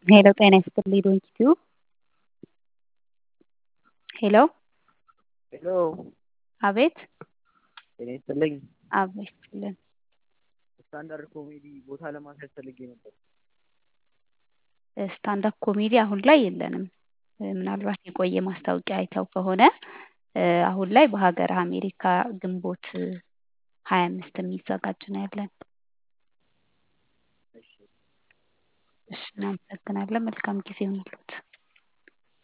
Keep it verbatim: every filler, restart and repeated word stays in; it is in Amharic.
ሄሎ ጤና ይስጥልኝ ዶንኪቲዩ ሄሎ ሄሎ አቤት ጤና ይስጥልኝ። አቤት ይስጥልን። ስታንዳርድ ኮሜዲ ቦታ ለማስያዝ ፈልጌ ነበር። ስታንዳፕ ኮሜዲ አሁን ላይ የለንም። እ፣ ምናልባት የቆየ ማስታወቂያ አይተው ከሆነ እ፣ አሁን ላይ በሀገር አሜሪካ ግንቦት ሀያ አምስት የሚዘጋጅ ነው ያለን። እሺ እሺ እናመሰግናለን። መልካም ጊዜ ይሁንልዎት።